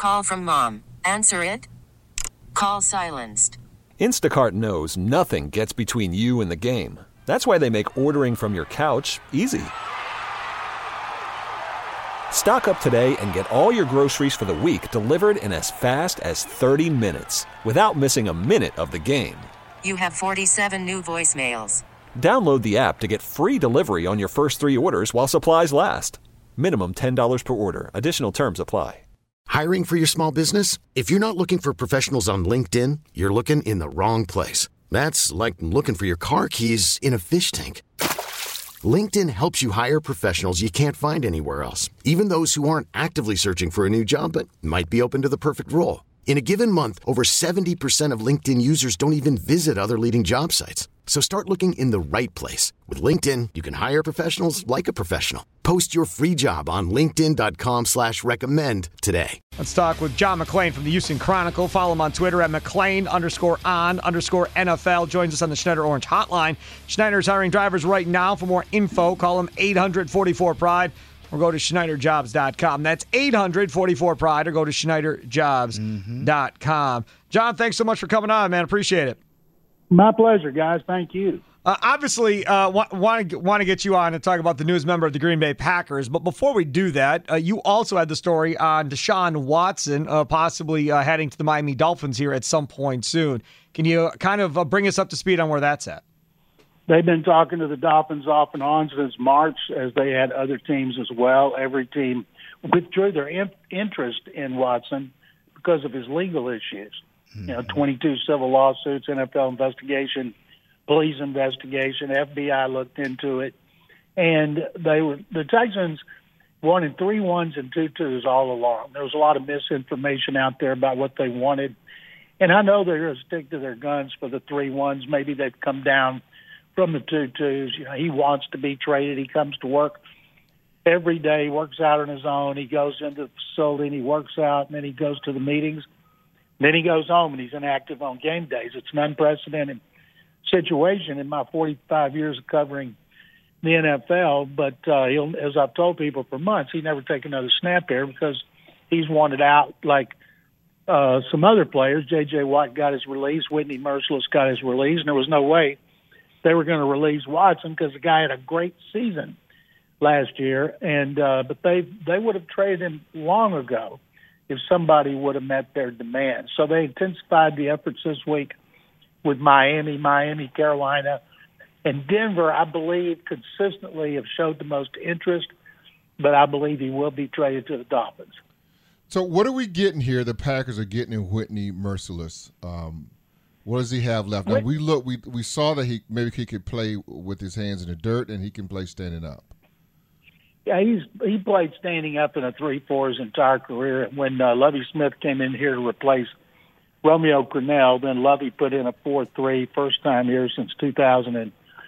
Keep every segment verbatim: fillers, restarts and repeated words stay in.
Call from mom. Answer it. Call silenced. Instacart knows nothing gets between you and the game. That's why they make ordering from your couch easy. Stock up today and get all your groceries for the week delivered in as fast as thirty minutes without missing a minute of the game. You have forty-seven new voicemails. Download the app to get free delivery on your first three orders while supplies last. Minimum ten dollars per order. Additional terms apply. Hiring for your small business? If you're not looking for professionals on LinkedIn, you're looking in the wrong place. That's like looking for your car keys in a fish tank. LinkedIn helps you hire professionals you can't find anywhere else, even those who aren't actively searching for a new job but might be open to the perfect role. In a given month, over seventy percent of LinkedIn users don't even visit other leading job sites. So start looking in the right place. With LinkedIn, you can hire professionals like a professional. Post your free job on linkedin.com slash recommend today. Let's talk with John McClain from the Houston Chronicle. Follow him on Twitter at McClain underscore on underscore N F L. Joins us on the Schneider Orange Hotline. Schneider is hiring drivers right now. For more info, call him eight hundred forty-four pride or go to Schneider Jobs dot com. That's eight hundred forty-four pride or go to Schneider Jobs dot com. Mm-hmm. John, thanks so much for coming on, man. Appreciate it. My pleasure, guys. Thank you. Uh, obviously, uh, want to want to get you on and talk about the newest member of the Green Bay Packers. But before we do that, uh, you also had the story on Deshaun Watson uh, possibly uh, heading to the Miami Dolphins here at some point soon. Can you kind of uh, bring us up to speed on where that's at? They've been talking to the Dolphins off and on since March, as they had other teams as well. Every team withdrew their in- interest in Watson because of his legal issues. You know, twenty-two civil lawsuits, N F L investigation, police investigation, F B I looked into it, and they were the Texans wanted three ones and two twos all along. There was a lot of misinformation out there about what they wanted, and I know they're going to stick to their guns for the three ones. Maybe they've come down from the two twos. You know, he wants to be traded. He comes to work every day, works out on his own. He goes into the facility and he works out, and then he goes to the meetings. Then he goes home and he's inactive on game days. It's an unprecedented situation in my forty-five years of covering the N F L. But uh, he'll, as I've told people for months, he never take another snap there because he's wanted out like uh, some other players. J J. Watt got his release. Whitney Merciless got his release. And there was no way they were going to release Watson because the guy had a great season last year. And uh, but they they would have traded him long ago if somebody would have met their demands. So they intensified the efforts this week with Miami, Miami, Carolina, and Denver, I believe, consistently have showed the most interest, but I believe he will be traded to the Dolphins. So what are we getting here? The Packers are getting in Whitney Merciless. Um, what does he have left? Now, we look, we we saw that he maybe he could play with his hands in the dirt and he can play standing up. Yeah, he's he played standing up in a three four his entire career. When uh, Lovie Smith came in here to replace Romeo Crennel, then Lovie put in a four three, first time here since two thousand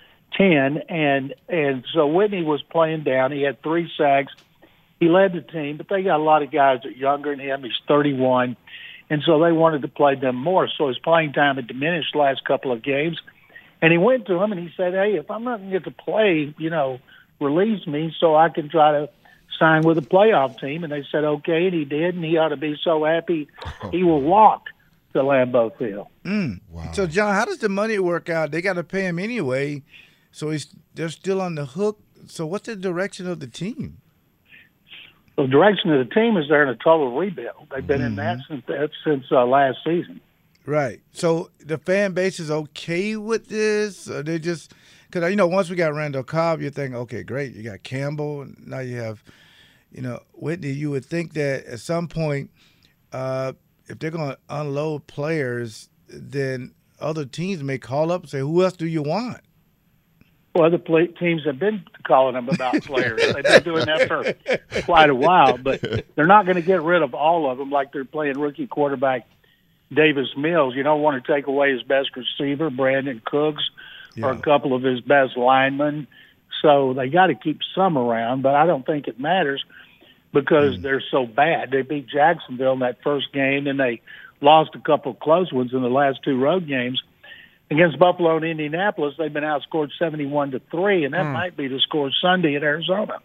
ten. And and so Whitney was playing down. He had three sacks. He led the team, but they got a lot of guys that are younger than him. He's thirty-one, and so they wanted to play them more. So his playing time had diminished the last couple of games. And he went to him and he said, hey, if I'm not going to get to play, you know, release me so I can try to sign with a playoff team. And they said, okay, and he did, and he ought to be so happy he will walk to Lambeau Field. Mm. Wow. So, John, how does the money work out? They got to pay him anyway, so he's they're still on the hook. So what's the direction of the team? The direction of the team is they're in a total rebuild. They've been mm-hmm. in that since, since uh, last season. Right. So the fan base is okay with this? Or they just – because, you know, once we got Randall Cobb, you're thinking, okay, great, you got Campbell. And now you have, you know, Whitney. You would think that at some point, uh, if they're going to unload players, then other teams may call up and say, who else do you want? Well, other play- teams have been calling them about players. They've been doing that for quite a while, but they're not going to get rid of all of them like they're playing rookie quarterback Davis Mills. You don't want to take away his best receiver, Brandon Cooks, yeah. or a couple of his best linemen. So they got to keep some around, but I don't think it matters because mm. they're so bad. They beat Jacksonville in that first game, and they lost a couple of close ones in the last two road games. Against Buffalo and Indianapolis, they've been outscored seventy-one to three, and that mm. might be the score Sunday at Arizona.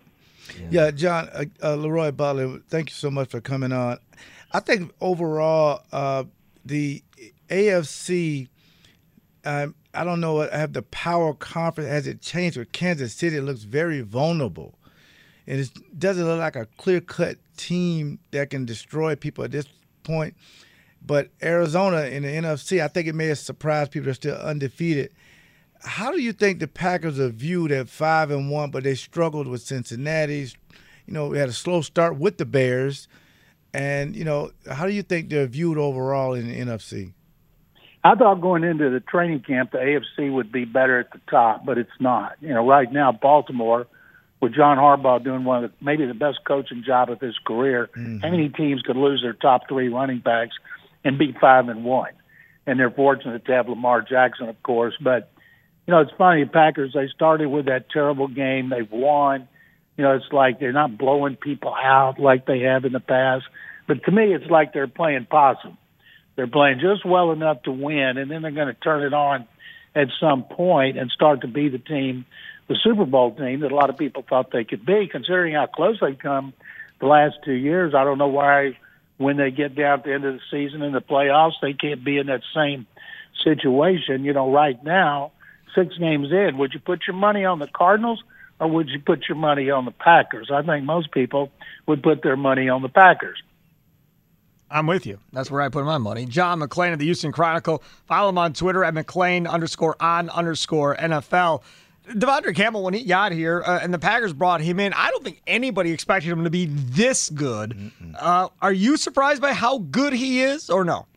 Yeah, John, uh, uh, Leroy Butler, thank you so much for coming on. I think overall, uh, the A F C, um, I don't know, I have the power conference. Has it changed with Kansas City? It looks very vulnerable. And it doesn't look like a clear-cut team that can destroy people at this point. But Arizona in the N F C, I think it may have surprised people that are still undefeated. How do you think the Packers are viewed at five and one, but they struggled with Cincinnati? You know, we had a slow start with the Bears. And, you know, how do you think they're viewed overall in the N F C? I thought going into the training camp, the A F C would be better at the top, but it's not. You know, right now, Baltimore, with John Harbaugh doing one of the, maybe the best coaching job of his career, mm-hmm. how many teams could lose their top three running backs and be five and one? And they're fortunate to have Lamar Jackson, of course. But, you know, it's funny, the Packers, they started with that terrible game. They've won. You know, it's like they're not blowing people out like they have in the past. But to me, it's like they're playing possum. They're playing just well enough to win, and then they're going to turn it on at some point and start to be the team, the Super Bowl team that a lot of people thought they could be, considering how close they've come the last two years. I don't know why when they get down to the end of the season in the playoffs, they can't be in that same situation. You know, right now, six games in, would you put your money on the Cardinals or would you put your money on the Packers? I think most people would put their money on the Packers. I'm with you. That's where I put my money. John McClain of the Houston Chronicle. Follow him on Twitter at McClain underscore on underscore N F L. Devondre Campbell, when he got here uh, and the Packers brought him in, I don't think anybody expected him to be this good. Uh, are you surprised by how good he is or no?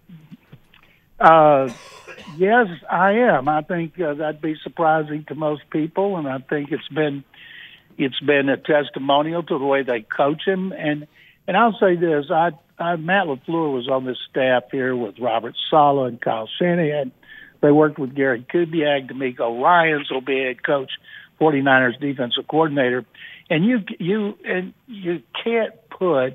Uh, yes, I am. I think uh, that'd be surprising to most people, and I think it's been it's been a testimonial to the way they coach him. And and I'll say this: I, I Matt LaFleur was on this staff here with Robert Saleh and Kyle Shanahan. They worked with Gary Kubiak. D'Amico Ryans will be head coach, forty-niners defensive coordinator, and you you and you can't put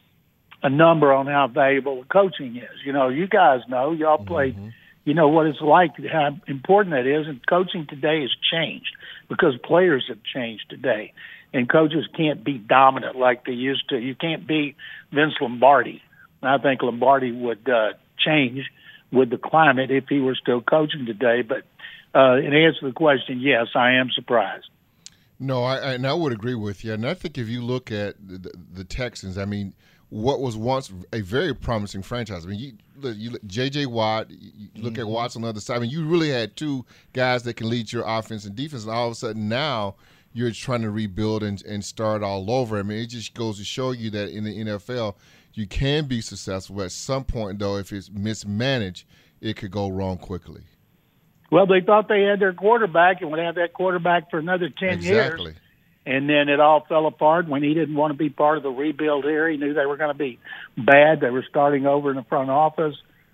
a number on how valuable coaching is. You know, you guys know, y'all played. Mm-hmm. You know what it's like, how important that is, and coaching today has changed because players have changed today, and coaches can't be dominant like they used to. You can't be Vince Lombardi. And I think Lombardi would uh, change with the climate if he were still coaching today. But uh, in answer to the question, yes, I am surprised. No, I, I, and I would agree with you. And I think if you look at the, the Texans, I mean, what was once a very promising franchise. I mean, you look, you look J J. Watt, you look mm-hmm. at Watson on the other side. I mean, you really had two guys that can lead your offense and defense, and all of a sudden now you're trying to rebuild and, and start all over. I mean, it just goes to show you that in the N F L you can be successful. At some point, though, if it's mismanaged, it could go wrong quickly. Well, they thought they had their quarterback and would have that quarterback for another ten exactly. years. And then it all fell apart when he didn't want to be part of the rebuild here. He knew they were going to be bad. They were starting over in the front office.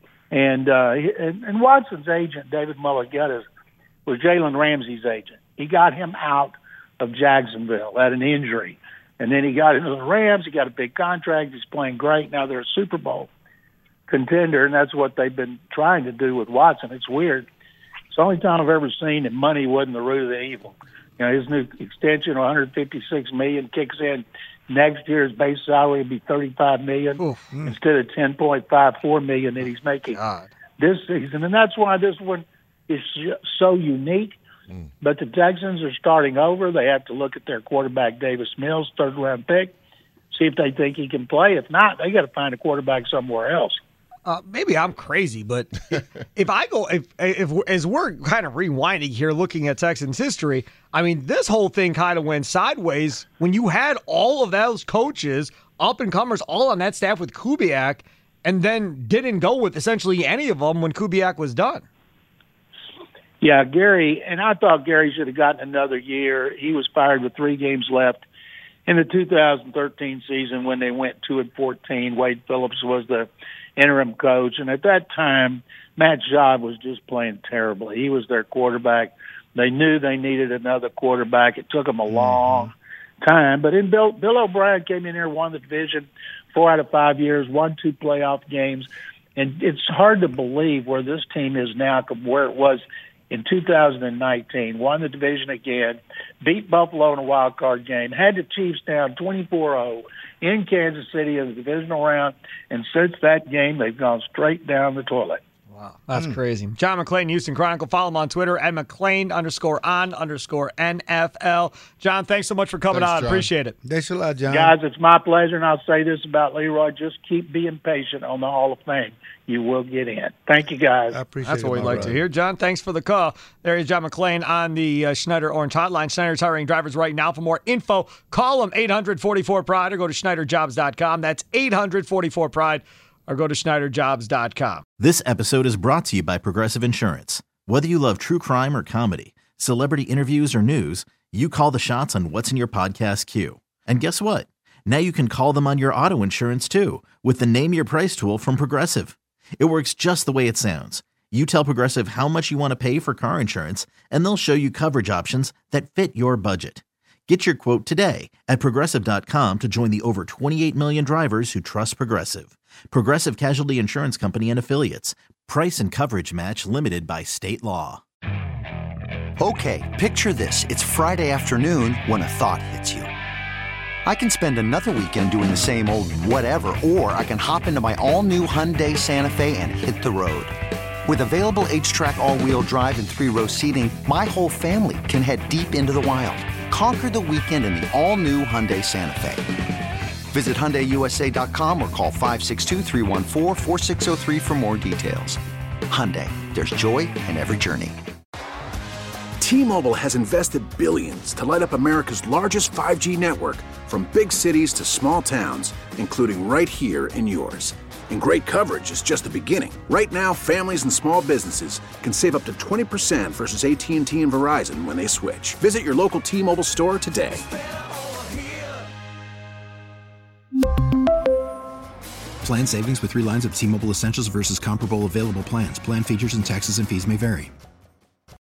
And uh, and, and Watson's agent, David Mulligettas, was Jalen Ramsey's agent. He got him out of Jacksonville at an injury. And then he got into the Rams. He got a big contract. He's playing great. Now they're a Super Bowl contender, and that's what they've been trying to do with Watson. It's weird. It's the only time I've ever seen that money wasn't the root of the evil. You know, his new extension, one hundred fifty-six million dollars, kicks in next year's base salary will be thirty-five million dollars mm. instead of ten point five four million dollars that he's making God. this season. And that's why this one is so unique. Mm. But the Texans are starting over. They have to look at their quarterback, Davis Mills, third-round pick, see if they think he can play. If not, they got to find a quarterback somewhere else. Uh, maybe I'm crazy, but if, if I go, if, if as we're kind of rewinding here, looking at Texans history, I mean, this whole thing kind of went sideways when you had all of those coaches, up and comers, all on that staff with Kubiak, and then didn't go with essentially any of them when Kubiak was done. Yeah, Gary, and I thought Gary should have gotten another year. He was fired with three games left in the two thousand thirteen season when they went two and fourteen. Wade Phillips was the interim coach, and at that time, Matt Schaub was just playing terribly. He was their quarterback. They knew they needed another quarterback. It took them a long time, but in Bill, Bill O'Brien came in here, won the division four out of five years, won two playoff games, and it's hard to believe where this team is now from where it was in two thousand nineteen, won the division again, beat Buffalo in a wild card game, had the Chiefs down twenty-four oh in Kansas City in the divisional round, and since that game, they've gone straight down the toilet. Wow, that's mm. crazy. John McClain, Houston Chronicle. Follow him on Twitter at McClain underscore on underscore N F L. John, thanks so much for coming thanks, on. John. Appreciate it. Thanks a lot, John. Guys, it's my pleasure, and I'll say this about Leroy. Just keep being patient on the Hall of Fame. You will get in. Thank you, guys. I appreciate That's it, what we'd like brother. to hear. John, thanks for the call. There is John McClain on the uh, Schneider Orange Hotline. Schneider's hiring drivers right now. For more info, call them eight hundred forty-four pride or go to Schneider Jobs dot com. That's eight hundred forty-four pride or go to Schneider Jobs dot com. This episode is brought to you by Progressive Insurance. Whether you love true crime or comedy, celebrity interviews or news, you call the shots on what's in your podcast queue. And guess what? Now you can call them on your auto insurance too with the Name Your Price tool from Progressive. It works just the way it sounds. You tell Progressive how much you want to pay for car insurance, and they'll show you coverage options that fit your budget. Get your quote today at Progressive dot com to join the over twenty-eight million drivers who trust Progressive. Progressive Casualty Insurance Company and Affiliates. Price and coverage match limited by state law. Okay, picture this. It's Friday afternoon when a thought hits you. I can spend another weekend doing the same old whatever, or I can hop into my all-new Hyundai Santa Fe and hit the road. With available H-Track all-wheel drive and three-row seating, my whole family can head deep into the wild. Conquer the weekend in the all-new Hyundai Santa Fe. Visit Hyundai U S A dot com or call five six two, three one four, four six zero three for more details. Hyundai, there's joy in every journey. T-Mobile has invested billions to light up America's largest five G network, from big cities to small towns, including right here in yours. And great coverage is just the beginning. Right now, families and small businesses can save up to twenty percent versus A T and T and Verizon when they switch. Visit your local T-Mobile store today. Plan savings with three lines of T-Mobile Essentials versus comparable available plans. Plan features and taxes and fees may vary.